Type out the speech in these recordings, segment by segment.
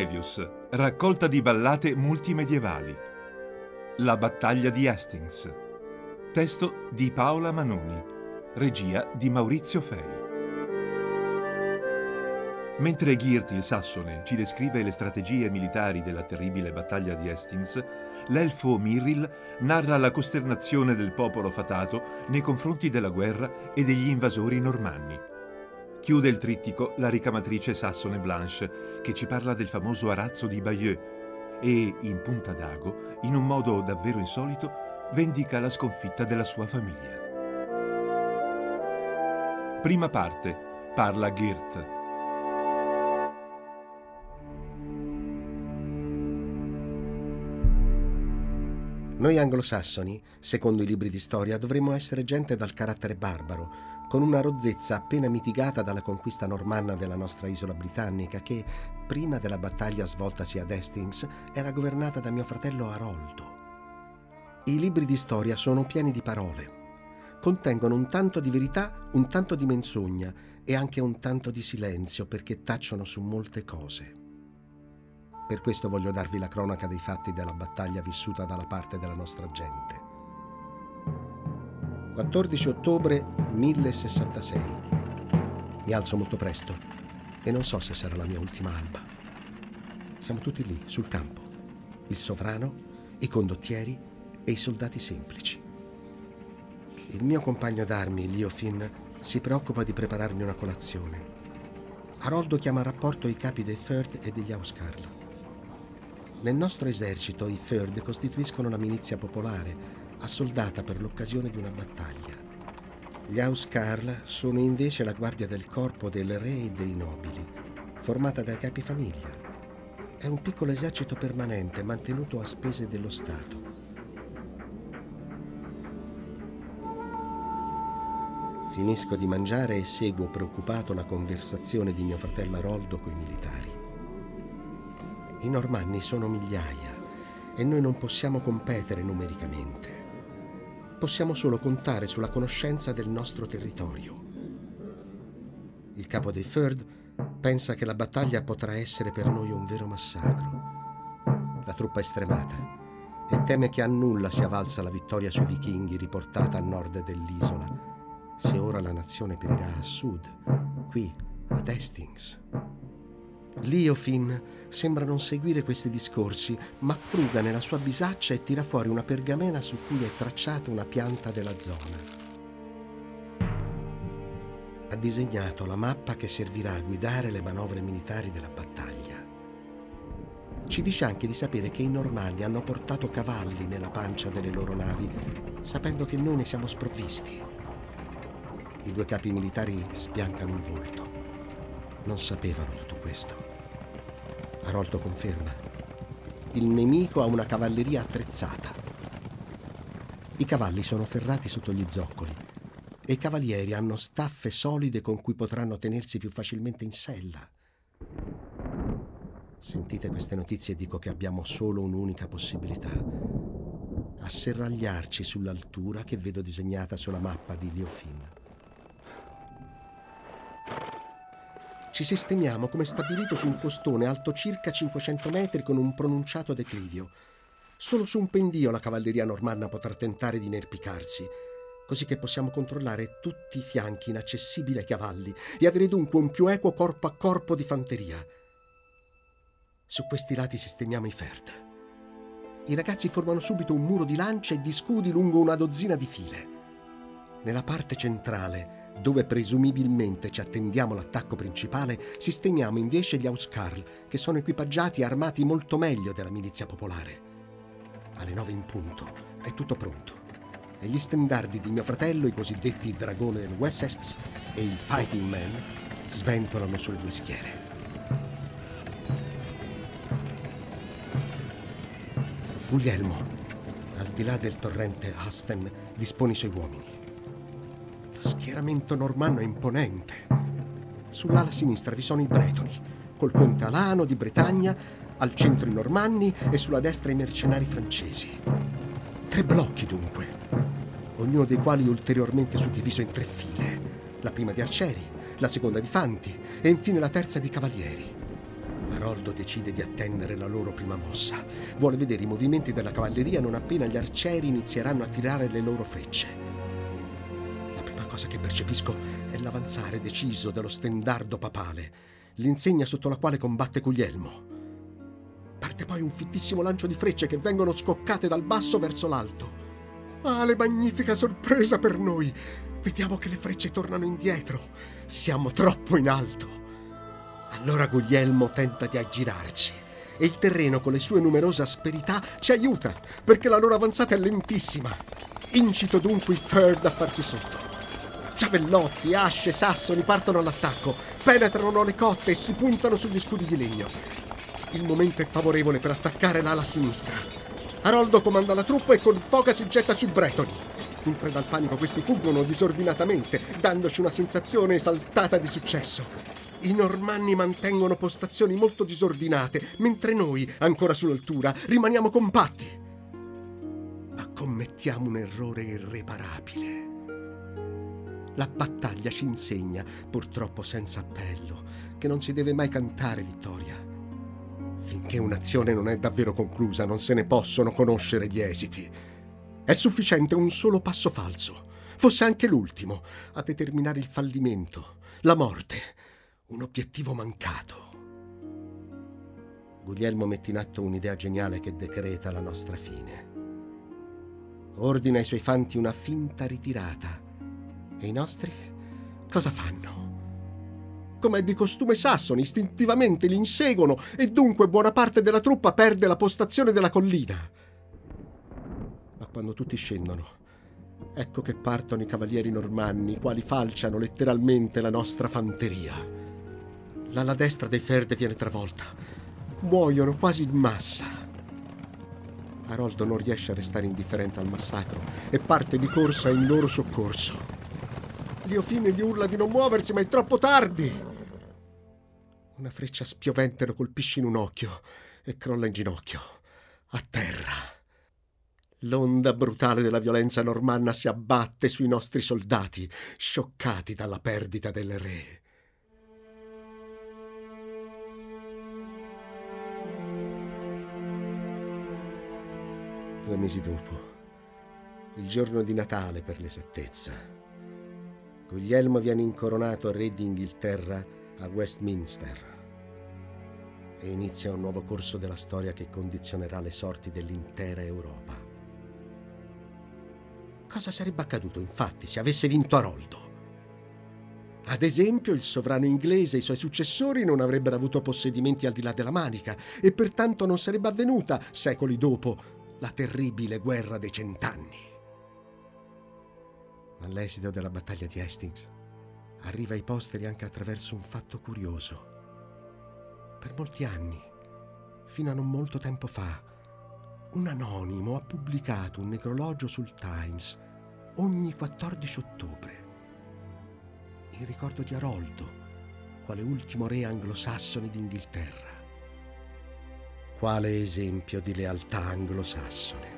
Cornelius, raccolta di ballate multimedievali. La battaglia di Hastings. Testo di Paola Manoni. Regia di Maurizio Fei. Mentre Geert il Sassone ci descrive le strategie militari della terribile battaglia di Hastings, l'elfo Mirril narra la costernazione del popolo fatato nei confronti della guerra e degli invasori normanni. Chiude il trittico la ricamatrice sassone Blanche, che ci parla del famoso arazzo di Bayeux e, in punta d'ago, in un modo davvero insolito, vendica la sconfitta della sua famiglia. Prima parte. Parla Geert. Noi anglosassoni, secondo i libri di storia, dovremmo essere gente dal carattere barbaro, con una rozzezza appena mitigata dalla conquista normanna della nostra isola britannica che, prima della battaglia svoltasi ad Hastings, era governata da mio fratello Aroldo. I libri di storia sono pieni di parole. Contengono un tanto di verità, un tanto di menzogna e anche un tanto di silenzio, perché tacciono su molte cose. Per questo voglio darvi la cronaca dei fatti della battaglia vissuta dalla parte della nostra gente. 14 ottobre 1066. Mi alzo molto presto e non so se sarà la mia ultima alba. Siamo tutti lì, sul campo. Il sovrano, i condottieri e i soldati semplici. Il mio compagno d'armi, Leofin, si preoccupa di prepararmi una colazione. Aroldo chiama a rapporto i capi dei Firth e degli Housecarl. Nel nostro esercito i Firth costituiscono la milizia popolare, assoldata per l'occasione di una battaglia. Gli Housecarl sono invece la guardia del corpo del re e dei nobili, formata dai capifamiglia. È un piccolo esercito permanente mantenuto a spese dello Stato. Finisco di mangiare e seguo preoccupato la conversazione di mio fratello Aroldo coi militari. I normanni sono migliaia e noi non possiamo competere numericamente. Possiamo solo contare sulla conoscenza del nostro territorio. Il capo dei Firth pensa che la battaglia potrà essere per noi un vero massacro. La truppa è stremata e teme che a nulla sia valsa la vittoria sui vichinghi riportata a nord dell'isola, se ora la nazione perirà a sud, qui, ad Hastings. Leofin sembra non seguire questi discorsi, ma fruga nella sua bisaccia e tira fuori una pergamena su cui è tracciata una pianta della zona. Ha disegnato la mappa che servirà a guidare le manovre militari della battaglia. Ci dice anche di sapere che i normanni hanno portato cavalli nella pancia delle loro navi, sapendo che noi ne siamo sprovvisti. I due capi militari sbiancano il volto. Non sapevano tutto questo. Aroldo conferma. Il nemico ha una cavalleria attrezzata. I cavalli sono ferrati sotto gli zoccoli e i cavalieri hanno staffe solide con cui potranno tenersi più facilmente in sella. Sentite queste notizie e dico che abbiamo solo un'unica possibilità: asserragliarci sull'altura che vedo disegnata sulla mappa di Leofin. Ci sistemiamo come stabilito su un costone alto circa 500 metri con un pronunciato declivio. Solo su un pendio la cavalleria normanna potrà tentare di inerpicarsi, così che possiamo controllare tutti i fianchi inaccessibili ai cavalli e avere dunque un più equo corpo a corpo di fanteria. Su questi lati sistemiamo i Firth. I ragazzi formano subito un muro di lance e di scudi lungo una dozzina di file. Nella parte centrale, dove presumibilmente ci attendiamo l'attacco principale, sistemiamo invece gli Housecarl, che sono equipaggiati e armati molto meglio della milizia popolare. Alle 9 in punto è tutto pronto e gli stendardi di mio fratello, i cosiddetti dragone del Wessex e il Fighting Man, sventolano sulle due schiere. Guglielmo, al di là del torrente Hasten, dispone i suoi uomini. Lo schieramento normanno è imponente. Sull'ala sinistra vi sono i bretoni, col conte Alano di Bretagna, al centro i normanni e sulla destra i mercenari francesi. 3 blocchi dunque, ognuno dei quali ulteriormente suddiviso in 3 file: la prima di arcieri, la seconda di fanti e infine la terza di cavalieri. Aroldo decide di attendere la loro prima mossa. Vuole vedere i movimenti della cavalleria non appena gli arcieri inizieranno a tirare le loro frecce. La prima cosa che percepisco è l'avanzare deciso dello stendardo papale, l'insegna sotto la quale combatte Guglielmo. Parte poi un fittissimo lancio di frecce che vengono scoccate dal basso verso l'alto. Quale magnifica sorpresa per noi! Vediamo che le frecce tornano indietro. Siamo troppo in alto. Allora Guglielmo tenta di aggirarci e il terreno con le sue numerose asperità ci aiuta, perché la loro avanzata è lentissima. Incito dunque i Ferd a farsi sotto. Giavellotti, asce, sassoni partono all'attacco, penetrano le cotte e si puntano sugli scudi di legno. Il momento è favorevole per attaccare l'ala sinistra. Aroldo comanda la truppa e con foga si getta sui bretoni. In preda al panico questi fuggono disordinatamente, dandoci una sensazione esaltata di successo. I normanni mantengono postazioni molto disordinate, mentre noi, ancora sull'altura, rimaniamo compatti. Ma commettiamo un errore irreparabile. La battaglia ci insegna, purtroppo senza appello, che non si deve mai cantare vittoria. Finché un'azione non è davvero conclusa, non se ne possono conoscere gli esiti. È sufficiente un solo passo falso, fosse anche l'ultimo, a determinare il fallimento, la morte, un obiettivo mancato. Guglielmo mette in atto un'idea geniale che decreta la nostra fine. Ordina ai suoi fanti una finta ritirata. E i nostri cosa fanno? Come è di costume sassoni, istintivamente li inseguono e dunque buona parte della truppa perde la postazione della collina. Ma quando tutti scendono, ecco che partono i cavalieri normanni, i quali falciano letteralmente la nostra fanteria. L'ala destra dei Ferd viene travolta. Muoiono quasi in massa. Aroldo non riesce a restare indifferente al massacro e parte di corsa in loro soccorso. Liofine gli urla di non muoversi, ma è troppo tardi. Una freccia spiovente lo colpisce in un occhio e crolla in ginocchio, a terra. L'onda brutale della violenza normanna si abbatte sui nostri soldati, scioccati dalla perdita del re. Due mesi dopo, il giorno di Natale per l'esattezza, Guglielmo viene incoronato re d'Inghilterra a Westminster e inizia un nuovo corso della storia che condizionerà le sorti dell'intera Europa. Cosa sarebbe accaduto, infatti, se avesse vinto Aroldo? Ad esempio, il sovrano inglese e i suoi successori non avrebbero avuto possedimenti al di là della Manica e pertanto non sarebbe avvenuta, secoli dopo, la terribile guerra dei 100 anni. Ma l'esito della battaglia di Hastings arriva ai posteri anche attraverso un fatto curioso. Per molti anni, fino a non molto tempo fa, un anonimo ha pubblicato un necrologio sul Times ogni 14 ottobre in ricordo di Aroldo, quale ultimo re anglosassone d'Inghilterra. Quale esempio di lealtà anglosassone!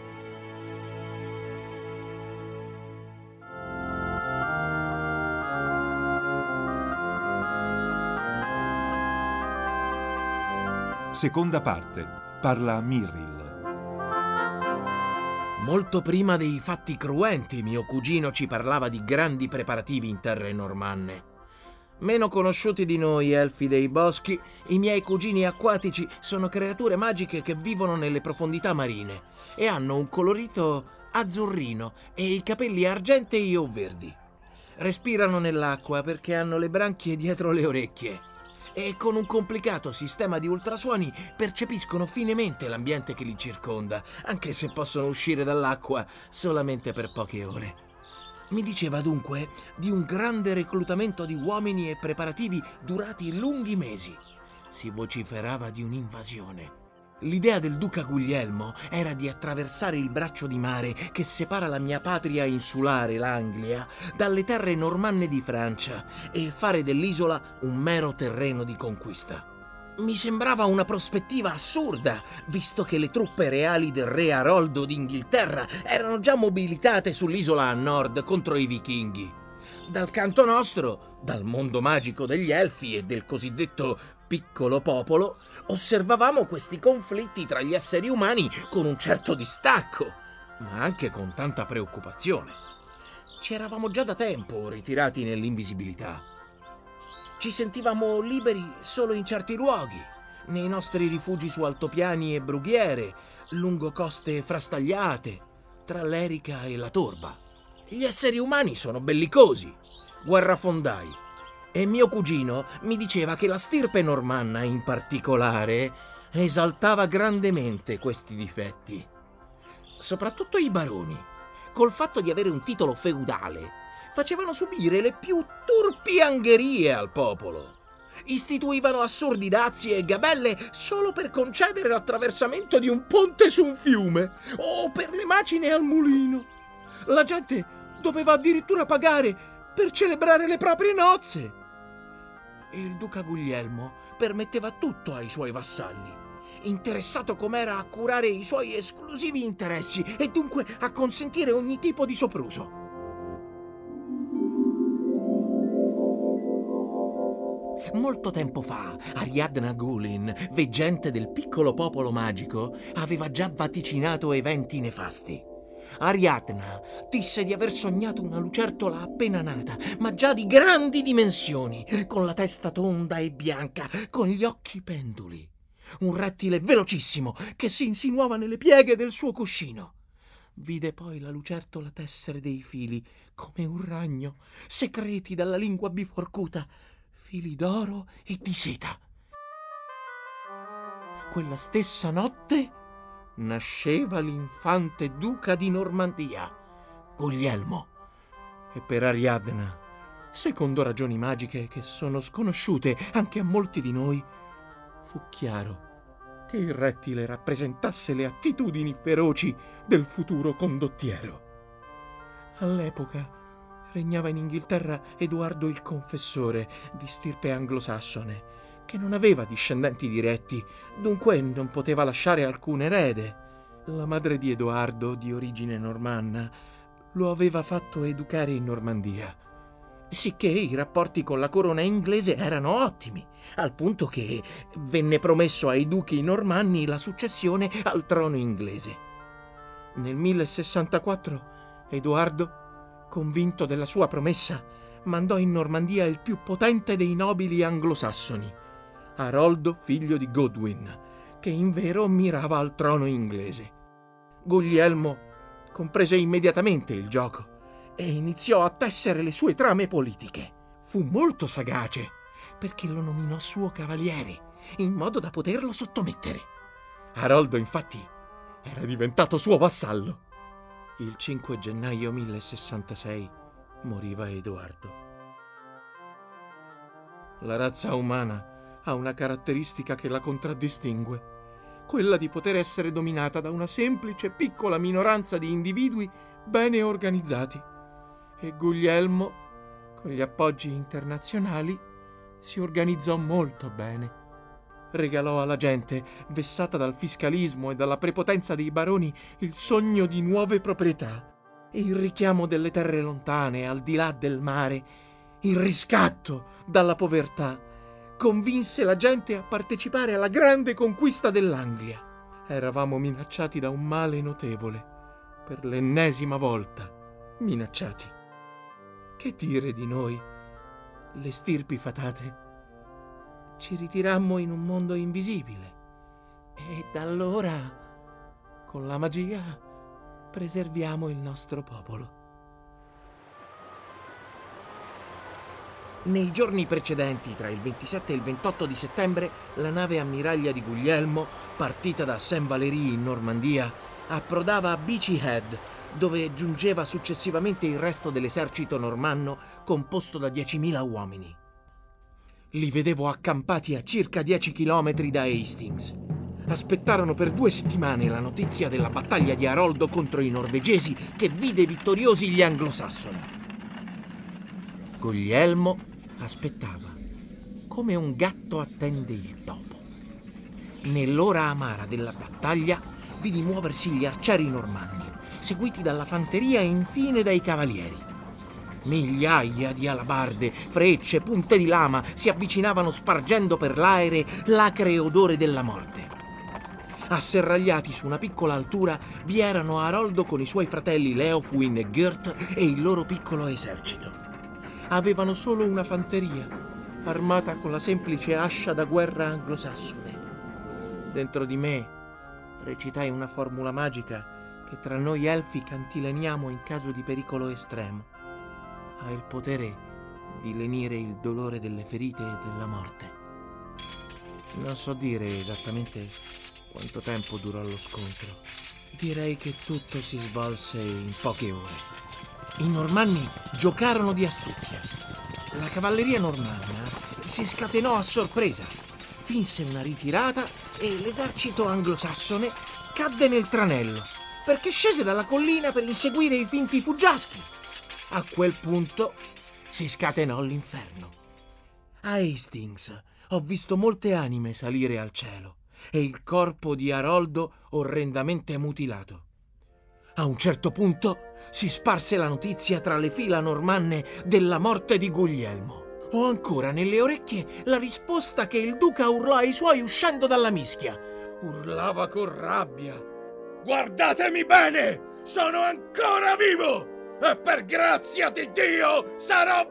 Seconda parte. Parla Mirril. Molto prima dei fatti cruenti, mio cugino ci parlava di grandi preparativi in terre normanne. Meno conosciuti di noi, elfi dei boschi, i miei cugini acquatici sono creature magiche che vivono nelle profondità marine e hanno un colorito azzurrino e i capelli argentei o verdi. Respirano nell'acqua perché hanno le branchie dietro le orecchie e con un complicato sistema di ultrasuoni percepiscono finemente l'ambiente che li circonda, anche se possono uscire dall'acqua solamente per poche ore. Mi diceva dunque di un grande reclutamento di uomini e preparativi durati lunghi mesi. Si vociferava di un'invasione. L'idea del duca Guglielmo era di attraversare il braccio di mare che separa la mia patria insulare, l'Anglia, dalle terre normanne di Francia e fare dell'isola un mero terreno di conquista. Mi sembrava una prospettiva assurda, visto che le truppe reali del re Aroldo d'Inghilterra erano già mobilitate sull'isola a nord contro i vichinghi. Dal canto nostro, dal mondo magico degli elfi e del cosiddetto piccolo popolo, osservavamo questi conflitti tra gli esseri umani con un certo distacco, ma anche con tanta preoccupazione. Ci eravamo già da tempo ritirati nell'invisibilità. Ci sentivamo liberi solo in certi luoghi, nei nostri rifugi su altopiani e brughiere, lungo coste frastagliate, tra l'Erica e la Torba. Gli esseri umani sono bellicosi, guerrafondai, e mio cugino mi diceva che la stirpe normanna in particolare esaltava grandemente questi difetti. Soprattutto i baroni, col fatto di avere un titolo feudale, facevano subire le più turpi angherie al popolo. Istituivano assurdi dazi e gabelle solo per concedere l'attraversamento di un ponte su un fiume o per le macine al mulino. La gente doveva addirittura pagare per celebrare le proprie nozze. Il duca Guglielmo permetteva tutto ai suoi vassalli, interessato com'era a curare i suoi esclusivi interessi e dunque a consentire ogni tipo di sopruso. Molto tempo fa, Ariadna Gulin, veggente del piccolo popolo magico, aveva già vaticinato eventi nefasti. Ariadna disse di aver sognato una lucertola appena nata, ma già di grandi dimensioni, con la testa tonda e bianca, con gli occhi penduli. Un rettile velocissimo che si insinuava nelle pieghe del suo cuscino. Vide poi la lucertola tessere dei fili, come un ragno, secreti dalla lingua biforcuta, fili d'oro e di seta. Quella stessa notte nasceva l'infante duca di Normandia, Guglielmo. E per Ariadna, secondo ragioni magiche che sono sconosciute anche a molti di noi, fu chiaro che il rettile rappresentasse le attitudini feroci del futuro condottiero. All'epoca regnava in Inghilterra Edoardo il Confessore, di stirpe anglosassone, che non aveva discendenti diretti, dunque non poteva lasciare alcun erede. La madre di Edoardo, di origine normanna, lo aveva fatto educare in Normandia, sicché i rapporti con la corona inglese erano ottimi, al punto che venne promesso ai duchi normanni la successione al trono inglese. Nel 1064 Edoardo, convinto della sua promessa, mandò in Normandia il più potente dei nobili anglosassoni, Aroldo, figlio di Godwin, che in vero mirava al trono inglese. Guglielmo comprese immediatamente il gioco e iniziò a tessere le sue trame politiche. Fu molto sagace, perché lo nominò suo cavaliere, in modo da poterlo sottomettere. Aroldo, infatti, era diventato suo vassallo. Il 5 gennaio 1066 moriva Edoardo. La razza umana ha una caratteristica che la contraddistingue, quella di poter essere dominata da una semplice piccola minoranza di individui bene organizzati. E Guglielmo, con gli appoggi internazionali, si organizzò molto bene. Regalò alla gente, vessata dal fiscalismo e dalla prepotenza dei baroni, il sogno di nuove proprietà, il richiamo delle terre lontane, al di là del mare, il riscatto dalla povertà. Convinse la gente a partecipare alla grande conquista dell'Anglia. Eravamo minacciati da un male notevole, per l'ennesima volta minacciati. Che dire di noi, le stirpi fatate? Ci ritirammo in un mondo invisibile e da allora, con la magia, preserviamo il nostro popolo. Nei giorni precedenti, tra il 27 e il 28 di settembre, la nave ammiraglia di Guglielmo, partita da Saint-Valery in Normandia, approdava a Beachy Head, dove giungeva successivamente il resto dell'esercito normanno, composto da 10.000 uomini. Li vedevo accampati a circa 10 chilometri da Hastings. Aspettarono per 2 settimane la notizia della battaglia di Aroldo contro i norvegesi, che vide vittoriosi gli anglosassoni. Guglielmo aspettava, come un gatto attende il topo. Nell'ora amara della battaglia vidi muoversi gli arcieri normanni, seguiti dalla fanteria e infine dai cavalieri. Migliaia di alabarde, frecce, punte di lama si avvicinavano spargendo per l'aere l'acre odore della morte. Asserragliati su una piccola altura vi erano Aroldo con i suoi fratelli Leofwin e Gert e il loro piccolo esercito. Avevano solo una fanteria, armata con la semplice ascia da guerra anglosassone. Dentro di me recitai una formula magica che tra noi elfi cantileniamo in caso di pericolo estremo. Ha il potere di lenire il dolore delle ferite e della morte. Non so dire esattamente quanto tempo durò lo scontro. Direi che tutto si svolse in poche ore. I normanni giocarono di astuzia. La cavalleria normanna si scatenò a sorpresa, finse una ritirata e l'esercito anglosassone cadde nel tranello perché scese dalla collina per inseguire i finti fuggiaschi. A quel punto si scatenò l'inferno. A Hastings ho visto molte anime salire al cielo e il corpo di Aroldo orrendamente mutilato. A un certo punto si sparse la notizia tra le fila normanne della morte di Guglielmo. Ho ancora nelle orecchie la risposta che il duca urlò ai suoi uscendo dalla mischia. Urlava con rabbia: «Guardatemi bene! Sono ancora vivo! E per grazia di Dio sarò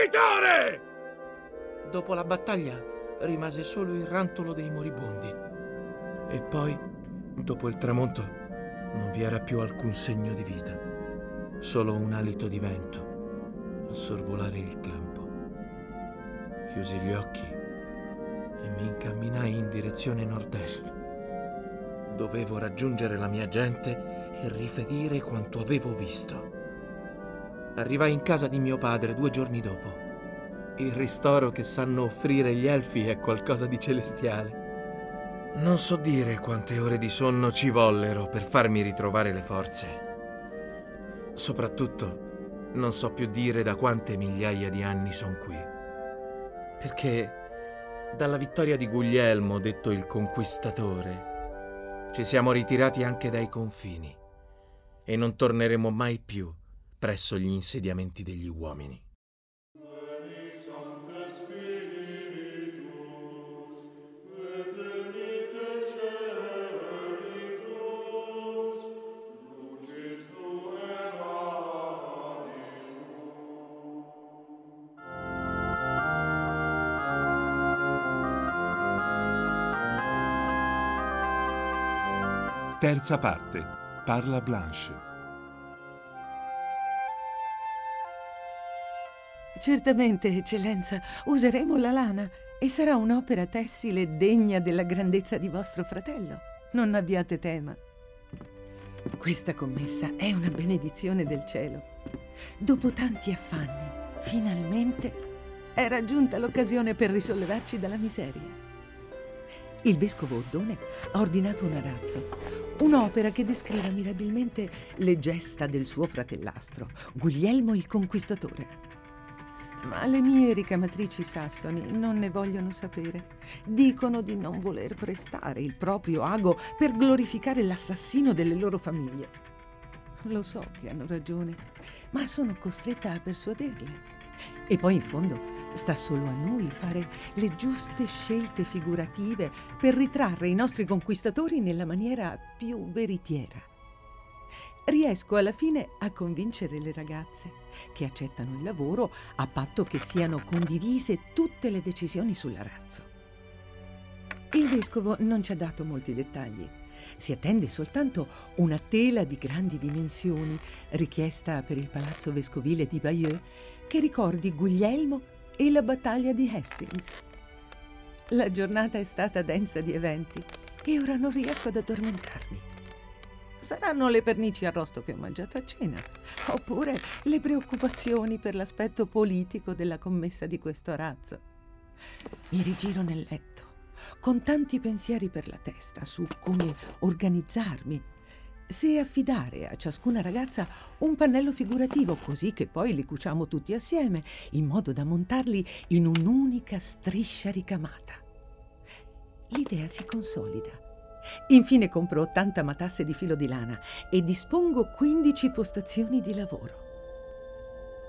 vincitore!» Dopo la battaglia rimase solo il rantolo dei moribondi. E poi, dopo il tramonto, non vi era più alcun segno di vita, solo un alito di vento a sorvolare il campo. Chiusi gli occhi e mi incamminai in direzione nord-est. Dovevo raggiungere la mia gente e riferire quanto avevo visto. Arrivai in casa di mio padre 2 giorni dopo. Il ristoro che sanno offrire gli elfi è qualcosa di celestiale. Non so dire quante ore di sonno ci vollero per farmi ritrovare le forze. Soprattutto non so più dire da quante migliaia di anni son qui. Perché dalla vittoria di Guglielmo, detto il Conquistatore, ci siamo ritirati anche dai confini e non torneremo mai più presso gli insediamenti degli uomini. Terza parte. Parla Blanche. Certamente, eccellenza, useremo la lana e sarà un'opera tessile degna della grandezza di vostro fratello. Non abbiate tema. Questa commessa è una benedizione del cielo. Dopo tanti affanni, finalmente era giunta l'occasione per risollevarci dalla miseria. Il vescovo Oddone ha ordinato un arazzo, un'opera che descrive mirabilmente le gesta del suo fratellastro, Guglielmo il Conquistatore. Ma le mie ricamatrici sassoni non ne vogliono sapere. Dicono di non voler prestare il proprio ago per glorificare l'assassino delle loro famiglie. Lo so che hanno ragione, ma sono costretta a persuaderle. E poi in fondo sta solo a noi fare le giuste scelte figurative per ritrarre i nostri conquistatori nella maniera più veritiera. Riesco alla fine a convincere le ragazze che accettano il lavoro a patto che siano condivise tutte le decisioni sull'arazzo. Il vescovo non ci ha dato molti dettagli. Si attende soltanto una tela di grandi dimensioni richiesta per il palazzo vescovile di Bayeux che ricordi Guglielmo e la battaglia di Hastings. La giornata è stata densa di eventi e ora non riesco ad addormentarmi. Saranno le pernici arrosto che ho mangiato a cena, oppure le preoccupazioni per l'aspetto politico della commessa di questo arazzo. Mi rigiro nel letto, con tanti pensieri per la testa su come organizzarmi, se affidare a ciascuna ragazza un pannello figurativo, così che poi li cuciamo tutti assieme, in modo da montarli in un'unica striscia ricamata. L'idea si consolida. Infine compro 80 matasse di filo di lana e dispongo 15 postazioni di lavoro.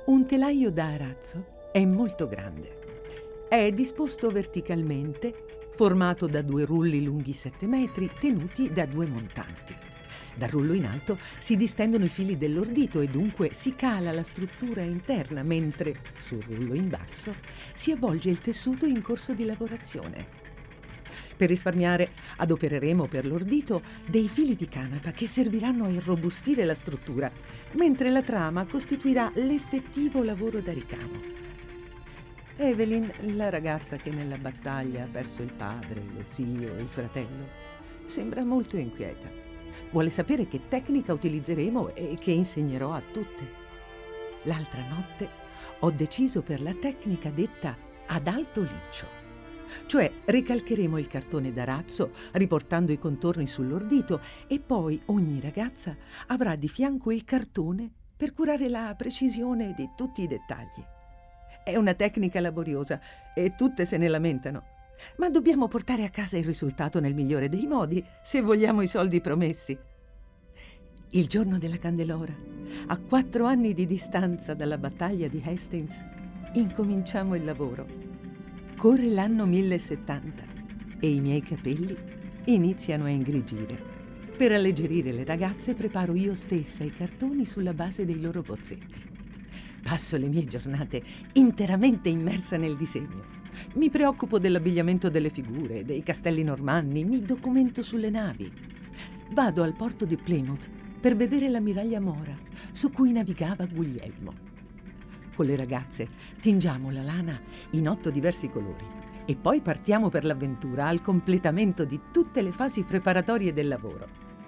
Un telaio da arazzo è molto grande. È disposto verticalmente, formato da 2 rulli lunghi 7 metri, tenuti da 2 montanti. Dal rullo in alto si distendono i fili dell'ordito e dunque si cala la struttura interna, mentre sul rullo in basso si avvolge il tessuto in corso di lavorazione. Per risparmiare adopereremo per l'ordito dei fili di canapa che serviranno a irrobustire la struttura, mentre la trama costituirà l'effettivo lavoro da ricamo. Evelyn, la ragazza che nella battaglia ha perso il padre, lo zio e il fratello, sembra molto inquieta. Vuole sapere che tecnica utilizzeremo e che insegnerò a tutte. L'altra notte ho deciso per la tecnica detta ad alto liccio. Cioè ricalcheremo il cartone d'arazzo riportando i contorni sull'ordito e poi ogni ragazza avrà di fianco il cartone per curare la precisione di tutti i dettagli. È una tecnica laboriosa e tutte se ne lamentano, ma dobbiamo portare a casa il risultato nel migliore dei modi se vogliamo i soldi promessi. Il giorno della Candelora, a 4 anni di distanza dalla battaglia di Hastings, incominciamo il lavoro. Corre l'anno 1070 e i miei capelli iniziano a ingrigire. Per alleggerire le ragazze preparo io stessa i cartoni sulla base dei loro bozzetti. Passo le mie giornate interamente immersa nel disegno. Mi preoccupo dell'abbigliamento delle figure, dei castelli normanni, mi documento sulle navi. Vado al porto di Plymouth per vedere l'ammiraglia Mora, su cui navigava Guglielmo. Con le ragazze tingiamo la lana in 8 diversi colori e poi partiamo per l'avventura al completamento di tutte le fasi preparatorie del lavoro.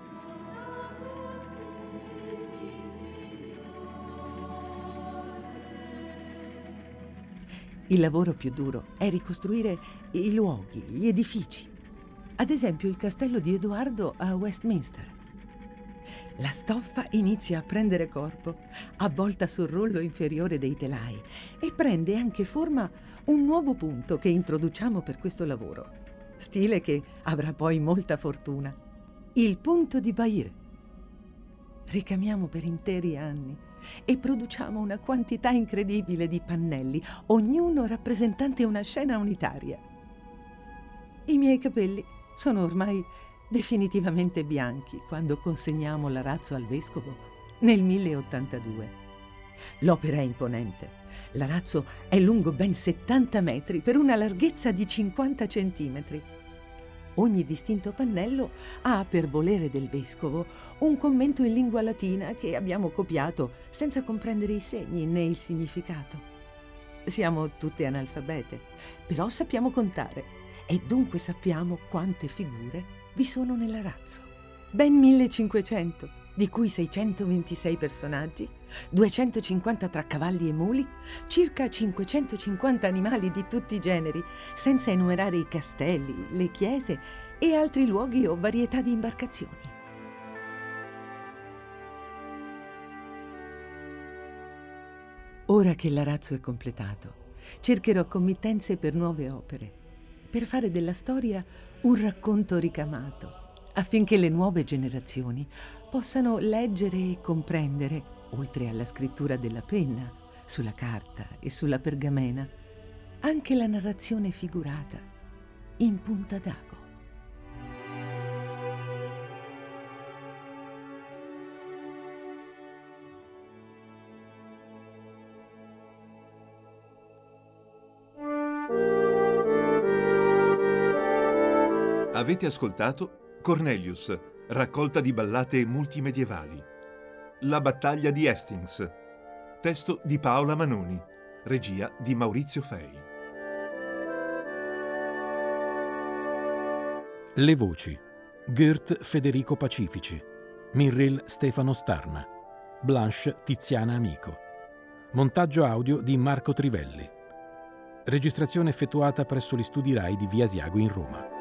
Il lavoro più duro è ricostruire i luoghi, gli edifici. Ad esempio il castello di Edoardo a Westminster. La stoffa inizia a prendere corpo, avvolta sul rollo inferiore dei telai, e prende anche forma un nuovo punto che introduciamo per questo lavoro, stile che avrà poi molta fortuna, il punto di Bayeux. Ricamiamo per interi anni e produciamo una quantità incredibile di pannelli, ognuno rappresentante una scena unitaria. I miei capelli sono ormai definitivamente bianchi quando consegniamo l'arazzo al vescovo nel 1082. L'opera è imponente. L'arazzo è lungo ben 70 metri per una larghezza di 50 centimetri. Ogni distinto pannello ha, per volere del vescovo, un commento in lingua latina che abbiamo copiato senza comprendere i segni né il significato. Siamo tutte analfabete, però sappiamo contare e dunque sappiamo quante figure vi sono nell'arazzo. Ben 1500, di cui 626 personaggi, 250 tra cavalli e muli, circa 550 animali di tutti i generi, senza enumerare i castelli, le chiese e altri luoghi o varietà di imbarcazioni. Ora che l'arazzo è completato, cercherò committenze per nuove opere, per fare della storia un racconto ricamato, affinché le nuove generazioni possano leggere e comprendere, oltre alla scrittura della penna, sulla carta e sulla pergamena, anche la narrazione figurata in punta d'ago. Avete ascoltato Cornelius, raccolta di ballate multimedievali. La battaglia di Hastings. Testo di Paola Manoni. Regia di Maurizio Fei. Le voci: Gert Federico Pacifici, Mirril Stefano Starna, Blanche Tiziana Amico. Montaggio audio di Marco Trivelli. Registrazione effettuata presso gli studi Rai di Via Asiago in Roma.